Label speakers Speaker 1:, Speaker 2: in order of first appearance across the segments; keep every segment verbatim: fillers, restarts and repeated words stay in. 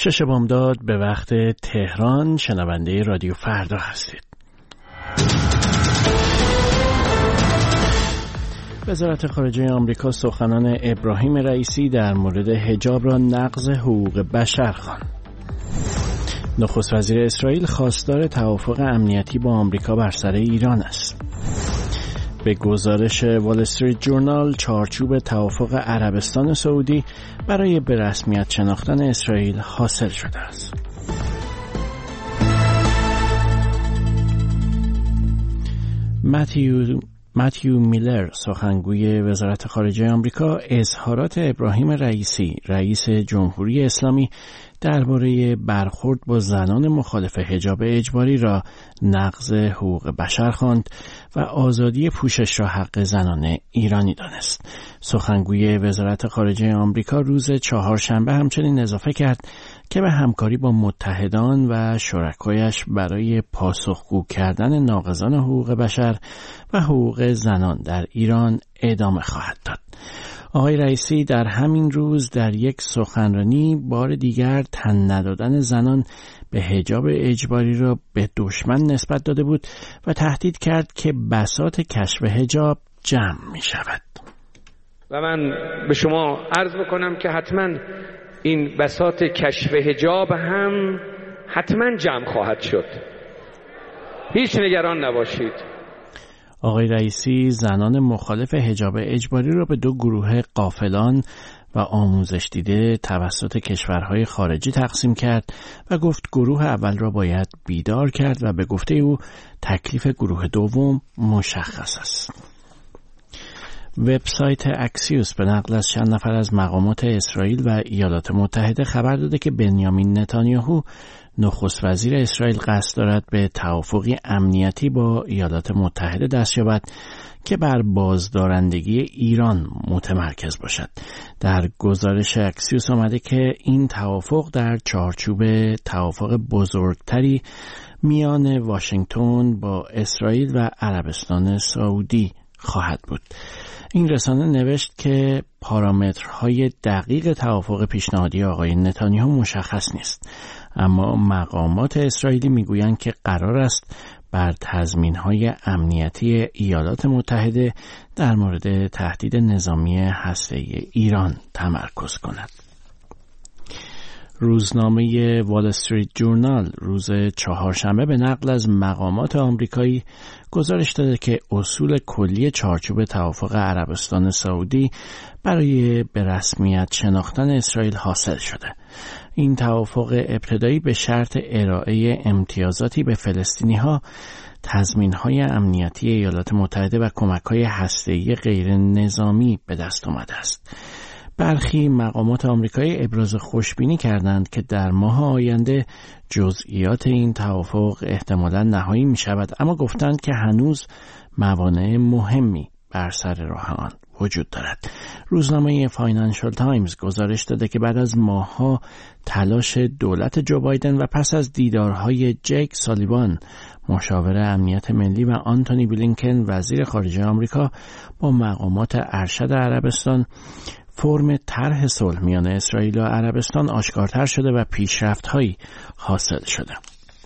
Speaker 1: شش بامداد به وقت تهران، شنونده رادیو فردا هستید. وزارت خارجه آمریکا سخنان ابراهیم رئیسی در مورد حجاب را نقض حقوق بشر خواند. نخست وزیر اسرائیل خواستار توافق امنیتی با آمریکا بر سر ایران است. به گزارش وال استریت جورنال، چارچوب توافق عربستان سعودی برای به رسمیت شناختن اسرائیل حاصل شده است. متیو متیو میلر، سخنگوی وزارت خارجه آمریکا، اظهارات ابراهیم رئیسی، رئیس جمهوری اسلامی درباره برخورد با زنان مخالف حجاب اجباری را نقض حقوق بشر خواند و آزادی پوشش را حق زنان ایرانی دانست. سخنگوی وزارت خارجه آمریکا روز چهارشنبه همچنین اضافه کرد که به همکاری با متحدان و شرکایش برای پاسخگو کردن ناقضان حقوق بشر و حقوق زنان در ایران ادامه خواهد داد. آقای رئیسی در همین روز در یک سخنرانی بار دیگر تن ندادن زنان به حجاب اجباری را به دشمن نسبت داده بود و تهدید کرد که بساط کشف حجاب جمع می شود.
Speaker 2: و من به شما عرض بکنم که حتما این بساط کشف حجاب هم حتما جمع خواهد شد. هیچ نگران نباشید.
Speaker 1: آقای رئیسی زنان مخالف حجاب اجباری را به دو گروه غافلان و آموزش دیده توسط کشورهای خارجی تقسیم کرد و گفت گروه اول را باید بیدار کرد و به گفته او تکلیف گروه دوم مشخص است. وبسایت اکسیوس به نقل از چند نفر از مقامات اسرائیل و ایالات متحده خبر داده که بنیامین نتانیاهو، نخست وزیر اسرائیل، قصد دارد به توافقی امنیتی با ایالات متحده دست یابد که بر بازدارندگی ایران متمرکز باشد. در گزارش اکسیوس آمده که این توافق در چارچوب توافق بزرگتری میان واشنگتن با اسرائیل و عربستان سعودی خواهد بود. این رسانه نوشت که پارامترهای دقیق توافق پیشنهادی آقای نتانیاهو مشخص نیست، اما مقامات اسرائیلی میگویند که قرار است بر تضمینهای امنیتی ایالات متحده در مورد تهدید نظامی هسته‌ای ایران تمرکز کند. روزنامه وال استریت جورنال روز چهارشنبه به نقل از مقامات آمریکایی گزارش داده که اصول کلی چارچوب توافق عربستان سعودی برای به رسمیت شناختن اسرائیل حاصل شده. این توافق ابتدایی به شرط ارائه امتیازاتی به فلسطینی‌ها، تضمین‌های امنیتی ایالات متحده و کمک‌های هسته‌ای غیر نظامی به دست آمده است. برخی مقامات آمریکایی ابراز خوشبینی کردند که در ماه آینده جزئیات این توافق احتمالاً نهایی می شود، اما گفتند که هنوز موانع مهمی بر سر راه آن وجود دارد. روزنامه فاینانشال تایمز گزارش داده که بعد از ماه‌ها تلاش دولت جو بایدن و پس از دیدارهای جیک سالیوان، مشاور امنیت ملی، و آنتونی بلینکن، وزیر خارجه آمریکا، با مقامات ارشد عربستان، فرم طرح صلح میان اسرائیل و عربستان آشکارتر شده و پیشرفت‌هایی حاصل شده.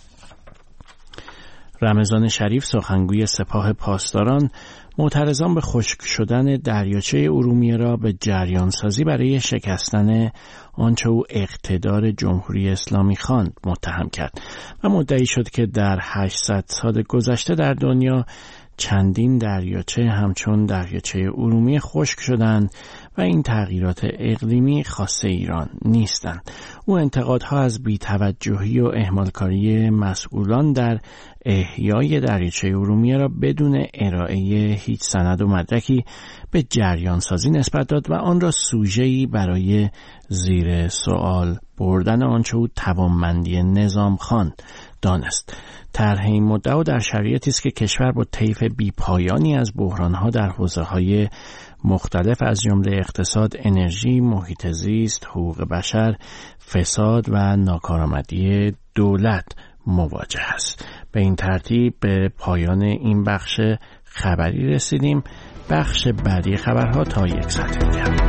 Speaker 1: رمضان شریف، سخنگوی سپاه پاسداران، معترضان به خشک شدن دریاچه ارومیه را به جریان سازی برای شکستن آنچه او اقتدار جمهوری اسلامی خواند متهم کرد و مدعی شد که در هشتصد سال گذشته در دنیا چندین دریاچه همچون دریاچه ارومیه خشک شدند و این تغییرات اقلیمی خاص ایران نیستند. او انتقادها از بی‌توجهی و اهمالکاری مسئولان در احیای دریاچه ارومیه را بدون ارائه هیچ سند و مدرکی به جریان سازی نسبت داد و آن را سوژه‌ای برای زیر سوال بردن آنچه او توانمندی نظام خواند دانست. طرح این مدعا در شرایطی است که کشور با طیف بی‌پایانی از بحران‌ها در حوزه‌های مختلف از جمله اقتصاد، انرژی، محیط زیست، حقوق بشر، فساد و ناکارآمدی دولت مواجه است. به این ترتیب به پایان این بخش خبری رسیدیم. بخش بعدی خبرها تا یک ساعت دیگر.